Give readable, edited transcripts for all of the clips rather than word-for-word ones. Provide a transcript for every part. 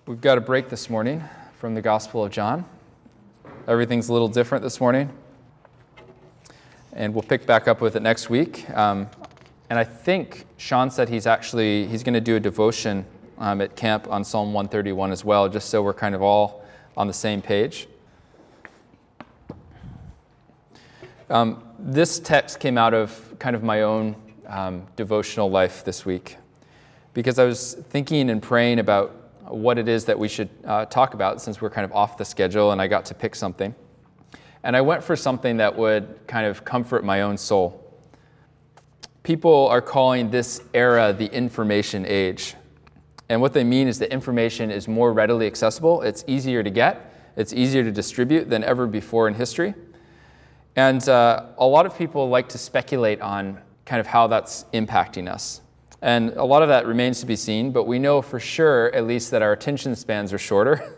We've got a break this morning from the Gospel of John. Everything's a little different this morning, and we'll pick back up with it next week. And I think Sean said he's going to do a devotion at camp on Psalm 131 as well, just so we're kind of all on the same page. This text came out of kind of my own devotional life this week, because I was thinking and praying about what it is that we should talk about since we're kind of off the schedule, and I got to pick something. And I went for something that would kind of comfort my own soul. People are calling this era the information age. And what they mean is that information is more readily accessible, it's easier to get, it's easier to distribute than ever before in history. And a lot of people like to speculate on kind of how that's impacting us. And a lot of that remains to be seen, but we know for sure, at least, that our attention spans are shorter.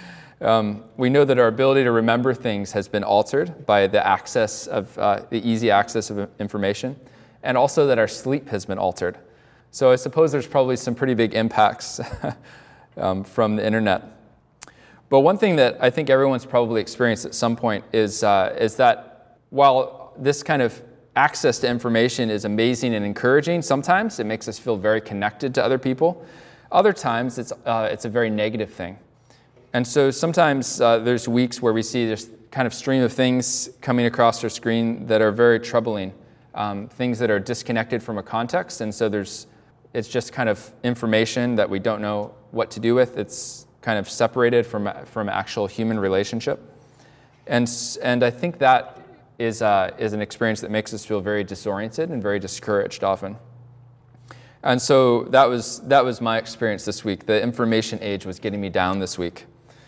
We know that our ability to remember things has been altered by the access of the easy access of information, and also that our sleep has been altered. So I suppose there's probably some pretty big impacts from the internet. But one thing that I think everyone's probably experienced at some point is that while this kind of access to information is amazing and encouraging, sometimes it makes us feel very connected to other people. Other times it's a very negative thing. And so sometimes there's weeks where we see this kind of stream of things coming across our screen that are very troubling, things that are disconnected from a context. And so it's just kind of information that we don't know what to do with. It's kind of separated from actual human relationship. And I think that is an experience that makes us feel very disoriented and very discouraged often. And so that was my experience this week. The information age was getting me down this week.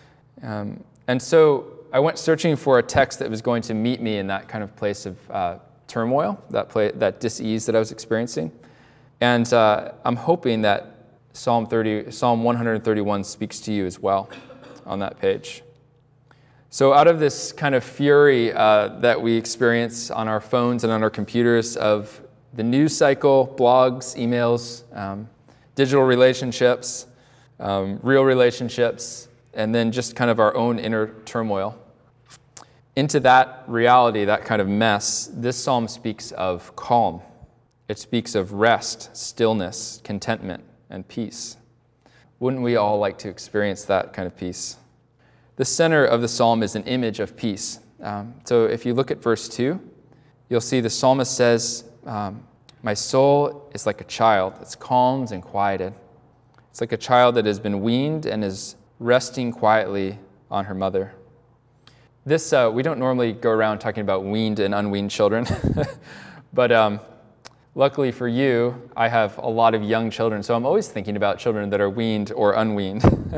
And so I went searching for a text that was going to meet me in that kind of place of turmoil, that dis-ease that I was experiencing. And I'm hoping that Psalm 131 speaks to you as well on that page. So out of this kind of fury that we experience on our phones and on our computers of the news cycle, blogs, emails, digital relationships, real relationships, and then just kind of our own inner turmoil, into that reality, that kind of mess, this psalm speaks of calm. It speaks of rest, stillness, contentment, and peace. Wouldn't we all like to experience that kind of peace? The center of the psalm is an image of peace. So if you look at verse 2, you'll see the psalmist says, my soul is like a child that's calmed and quieted. It's like a child that has been weaned and is resting quietly on her mother. This, we don't normally go around talking about weaned and unweaned children, but luckily for you, I have a lot of young children, so I'm always thinking about children that are weaned or unweaned.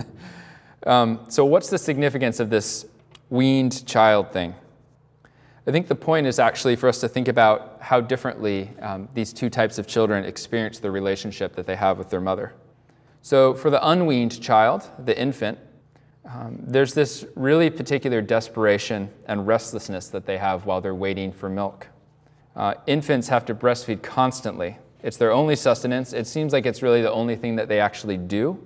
So what's the significance of this weaned child thing? I think the point is actually for us to think about how differently these two types of children experience the relationship that they have with their mother. So for the unweaned child, the infant, there's this really particular desperation and restlessness that they have while they're waiting for milk. Infants have to breastfeed constantly. It's their only sustenance. It seems like it's really the only thing that they actually do.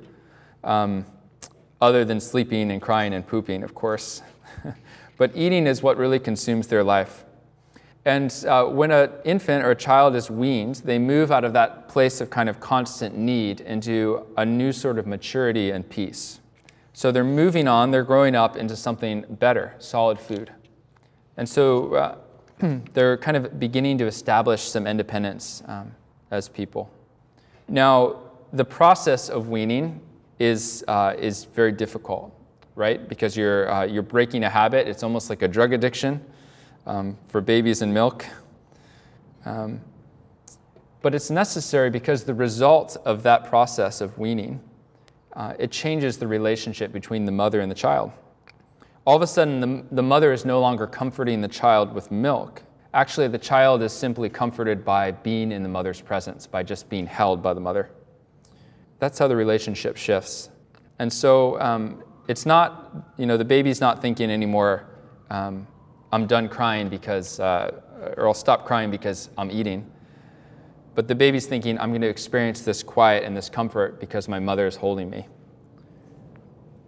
Other than sleeping and crying and pooping, of course. But eating is what really consumes their life. And when an infant or a child is weaned, they move out of that place of kind of constant need into a new sort of maturity and peace. So they're moving on, they're growing up into something better, solid food. And so they're kind of beginning to establish some independence as people. Now, the process of weaning is very difficult, right? Because you're breaking a habit. It's almost like a drug addiction for babies and milk. But it's necessary because the result of that process of weaning, it changes the relationship between the mother and the child. All of a sudden, the mother is no longer comforting the child with milk. Actually, the child is simply comforted by being in the mother's presence, by just being held by the mother. That's how the relationship shifts. And so it's not, the baby's not thinking anymore, I'm done crying because, or I'll stop crying because I'm eating. But the baby's thinking, I'm going to experience this quiet and this comfort because my mother is holding me.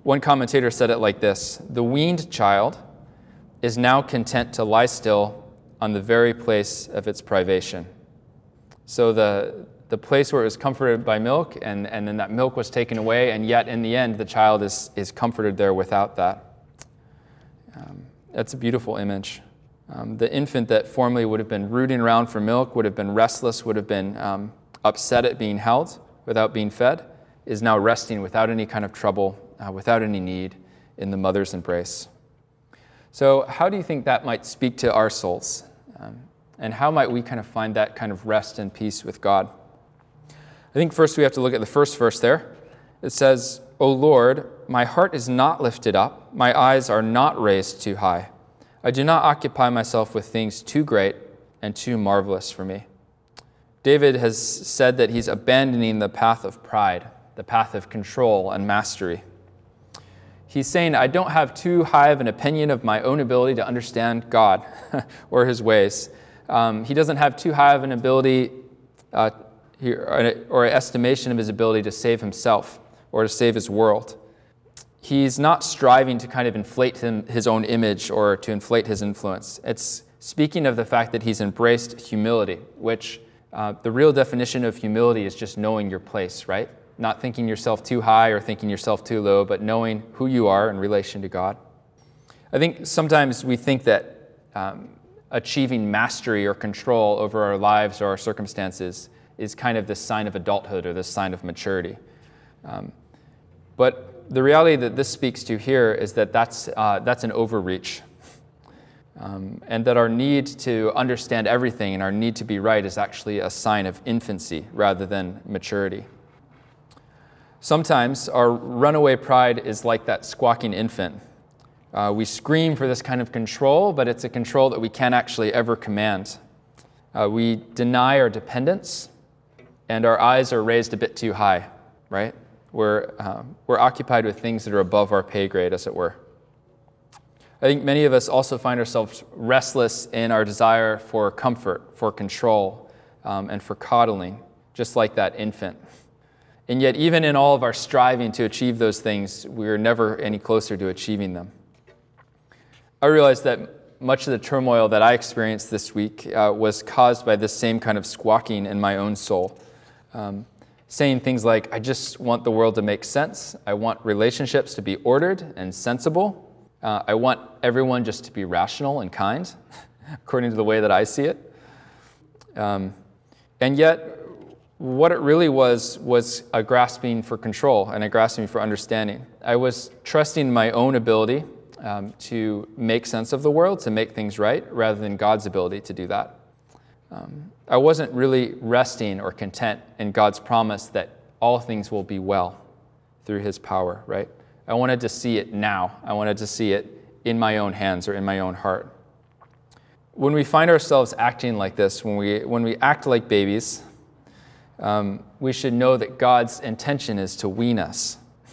One commentator said it like this: the weaned child is now content to lie still on the very place of its privation. So the place where it was comforted by milk, and then that milk was taken away, and yet in the end the child is comforted there without that. That's a beautiful image. The infant that formerly would have been rooting around for milk, would have been restless, would have been upset at being held without being fed, is now resting without any kind of trouble, without any need, in the mother's embrace. So how do you think that might speak to our souls? And how might we kind of find that kind of rest and peace with God? I think first we have to look at the first verse there. It says, "O Lord, my heart is not lifted up, my eyes are not raised too high. I do not occupy myself with things too great and too marvelous for me." David has said that he's abandoning the path of pride, the path of control and mastery. He's saying, I don't have too high of an opinion of my own ability to understand God or his ways. He doesn't have too high of an ability or estimation of his ability to save himself or to save his world. He's not striving to kind of inflate his own image or to inflate his influence. It's speaking of the fact that he's embraced humility, which the real definition of humility is just knowing your place, right? Not thinking yourself too high or thinking yourself too low, but knowing who you are in relation to God. I think sometimes we think that achieving mastery or control over our lives or our circumstances is kind of this sign of adulthood or this sign of maturity. But the reality that this speaks to here is that that's an overreach. And that our need to understand everything and our need to be right is actually a sign of infancy rather than maturity. Sometimes our runaway pride is like that squawking infant. We scream for this kind of control, but it's a control that we can't actually ever command. We deny our dependence, and our eyes are raised a bit too high, right? We're occupied with things that are above our pay grade, as it were. I think many of us also find ourselves restless in our desire for comfort, for control, and for coddling, just like that infant. And yet, even in all of our striving to achieve those things, we're never any closer to achieving them. I realized that much of the turmoil that I experienced this week was caused by this same kind of squawking in my own soul. Saying things like, I just want the world to make sense. I want relationships to be ordered and sensible. I want everyone just to be rational and kind, according to the way that I see it. And yet, what it really was a grasping for control and a grasping for understanding. I was trusting my own ability to make sense of the world, to make things right, rather than God's ability to do that. I wasn't really resting or content in God's promise that all things will be well through his power, right? I wanted to see it now. I wanted to see it in my own hands or in my own heart. When we find ourselves acting like this, when we act like babies, we should know that God's intention is to wean us.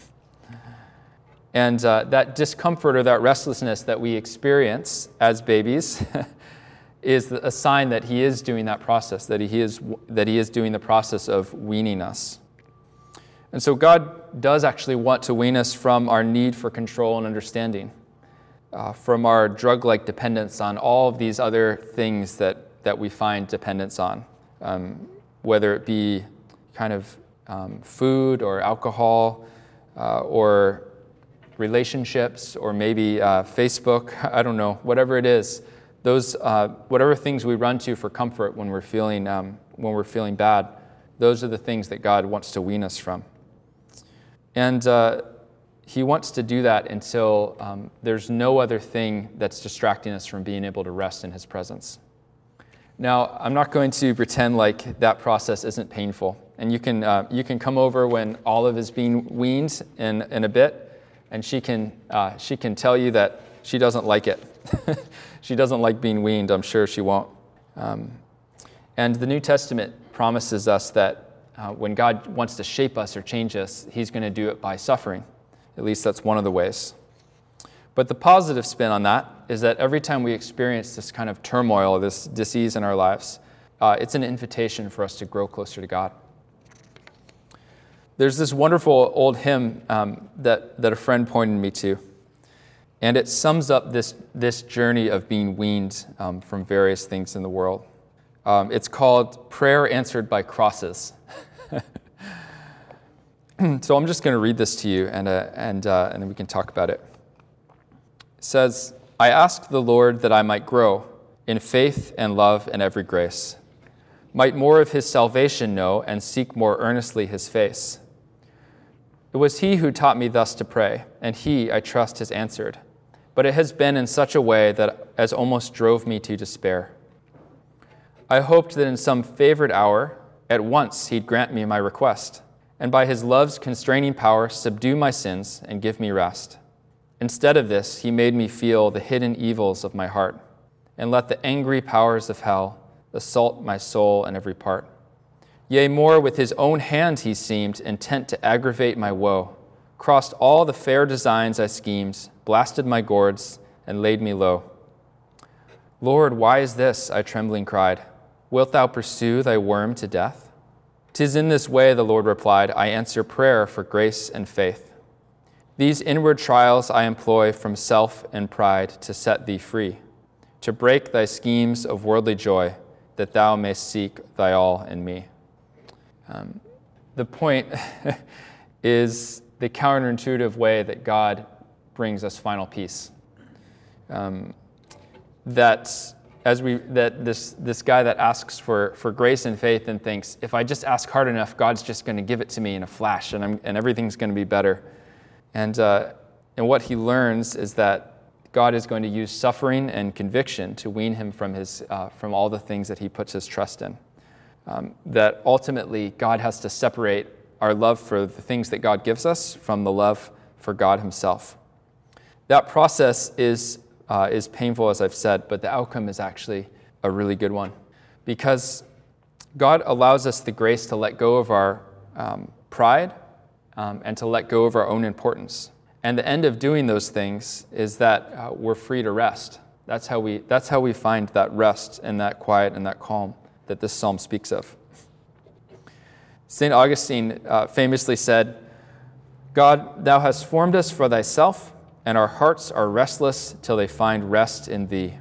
And that discomfort or that restlessness that we experience as babies is a sign that he is doing that process, that he is doing the process of weaning us. And so God does actually want to wean us from our need for control and understanding, from our drug-like dependence on all of these other things that we find dependence on, whether it be kind of food or alcohol or relationships or maybe Facebook, I don't know, whatever it is. Those whatever things we run to for comfort when we're feeling bad, those are the things that God wants to wean us from. And he wants to do that until there's no other thing that's distracting us from being able to rest in his presence. Now, I'm not going to pretend like that process isn't painful. And you can come over when Olive is being weaned in a bit, and she can tell you that she doesn't like it. She doesn't like being weaned. I'm sure she won't. And the New Testament promises us that when God wants to shape us or change us, he's going to do it by suffering. At least that's one of the ways. But the positive spin on that is that every time we experience this kind of turmoil, this disease in our lives, it's an invitation for us to grow closer to God. There's this wonderful old hymn that a friend pointed me to, and it sums up this journey of being weaned from various things in the world. It's called Prayer Answered by Crosses. So I'm just going to read this to you, and then we can talk about it. It says, I asked the Lord that I might grow in faith and love and every grace, might more of his salvation know and seek more earnestly his face. It was he who taught me thus to pray, and he, I trust, has answered. But it has been in such a way that as almost drove me to despair. I hoped that in some favored hour, at once he'd grant me my request, and by his love's constraining power subdue my sins and give me rest. Instead of this, he made me feel the hidden evils of my heart, and let the angry powers of hell assault my soul and every part. Yea, more, with his own hand he seemed intent to aggravate my woe, crossed all the fair designs I schemed, blasted my gourds, and laid me low. Lord, why is this? I trembling cried. Wilt thou pursue thy worm to death? 'Tis in this way, the Lord replied, I answer prayer for grace and faith. These inward trials I employ from self and pride to set thee free, to break thy schemes of worldly joy, that thou mayst seek thy all in me. The point is the counterintuitive way that God brings us final peace. This guy that asks for grace and faith and thinks, if I just ask hard enough, God's just going to give it to me in a flash, and everything's going to be better. And what he learns is that God is going to use suffering and conviction to wean him from all the things that he puts his trust in. That ultimately God has to separate our love for the things that God gives us from the love for God himself. That process is painful, as I've said, but the outcome is actually a really good one, because God allows us the grace to let go of our pride and to let go of our own importance. And the end of doing those things is that we're free to rest. That's how we find that rest and that quiet and that calm that this psalm speaks of. St. Augustine famously said, God, thou hast formed us for thyself, and our hearts are restless till they find rest in thee.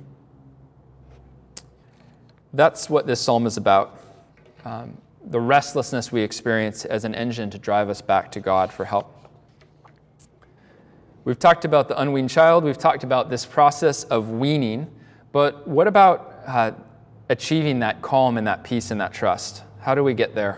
That's what this psalm is about. The restlessness we experience as an engine to drive us back to God for help. We've talked about the unweaned child. We've talked about this process of weaning. But what about achieving that calm and that peace and that trust? How do we get there?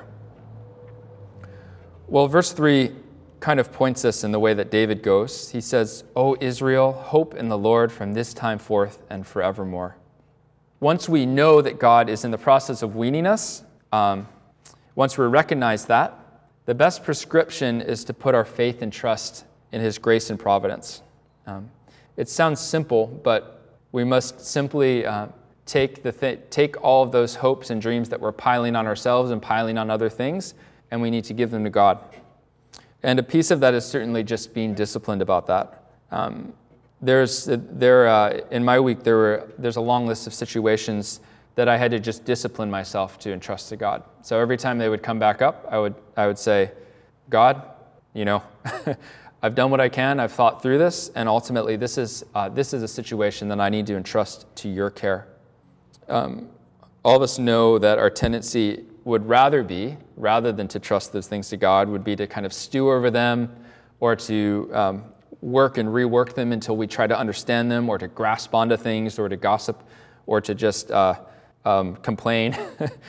Well, verse 3 kind of points us in the way that David goes. He says, O Israel, hope in the Lord from this time forth and forevermore. Once we know that God is in the process of weaning us, once we recognize that, the best prescription is to put our faith and trust in his grace and providence. It sounds simple, but we must simply take all of those hopes and dreams that we're piling on ourselves and piling on other things, and we need to give them to God. And a piece of that is certainly just being disciplined about that. In my week, there's a long list of situations that I had to just discipline myself to entrust to God. So every time they would come back up, I would say, God, I've done what I can. I've thought through this, and ultimately, this is a situation that I need to entrust to your care. All of us know that our tendency would rather than to trust those things to God, would be to kind of stew over them, or to work and rework them until we try to understand them, or to grasp onto things, or to gossip, or to just complain.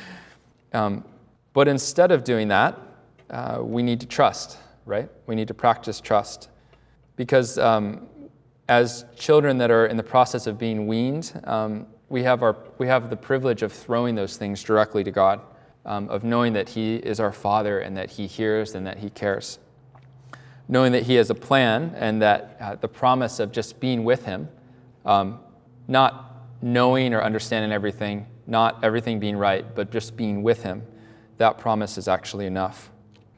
But instead of doing that, we need to trust, right? We need to practice trust. Because as children that are in the process of being weaned, we have the privilege of throwing those things directly to God, of knowing that he is our Father and that he hears and that he cares. Knowing that he has a plan and that the promise of just being with him, not knowing or understanding everything, not everything being right, but just being with him, that promise is actually enough.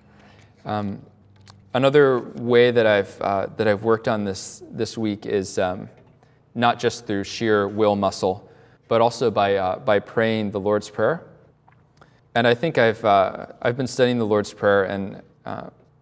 Another way that I've worked on this week is not just through sheer will muscle, but also by praying the Lord's Prayer. And I think I've been studying the Lord's Prayer, and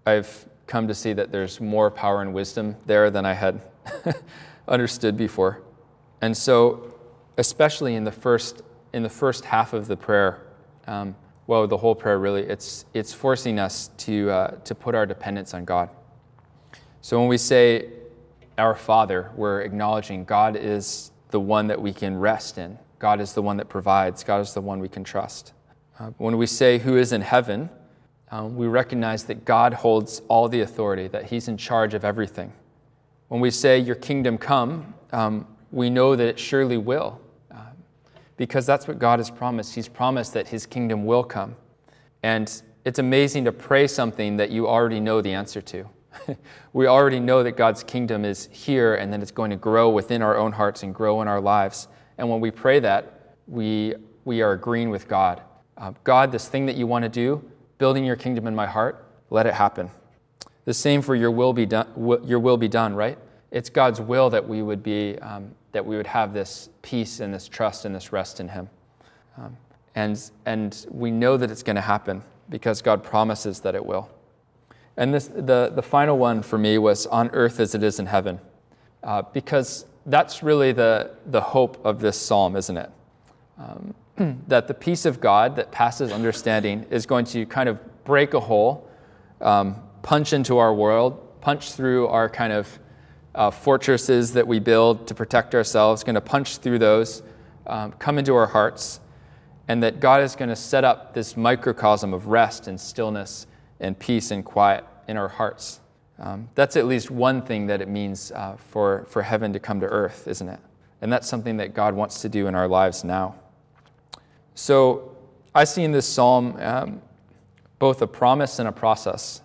I've come to see that there's more power and wisdom there than I had understood before. And so, especially in the first half of the prayer, the whole prayer really, it's forcing us to put our dependence on God. So when we say our Father, we're acknowledging God is the one that we can rest in. God is the one that provides. God is the one we can trust. When we say who is in heaven, we recognize that God holds all the authority, that he's in charge of everything. When we say your kingdom come, we know that it surely will, because that's what God has promised. He's promised that his kingdom will come. And it's amazing to pray something that you already know the answer to. We already know that God's kingdom is here and that it's going to grow within our own hearts and grow in our lives. And when we pray that, we are agreeing with God. God, this thing that you want to do, building your kingdom in my heart, let it happen. The same for your will be done. Your will be done, right? It's God's will that we would be, that we would have this peace and this trust and this rest in him. And we know that it's going to happen because God promises that it will. And the final one for me was on earth as it is in heaven, because that's really the hope of this psalm, isn't it? That the peace of God that passes understanding is going to kind of break a hole, punch into our world, punch through our kind of fortresses that we build to protect ourselves, going to punch through those, come into our hearts, and that God is going to set up this microcosm of rest and stillness and peace and quiet in our hearts. That's at least one thing that it means for heaven to come to earth, isn't it? And that's something that God wants to do in our lives now. So I see in this psalm both a promise and a process.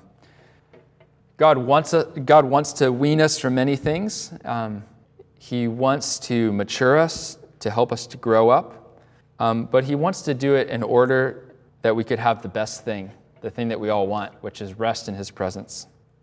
God wants to wean us from many things. He wants to mature us, to help us to grow up. But he wants to do it in order that we could have the best thing, the thing that we all want, which is rest in his presence.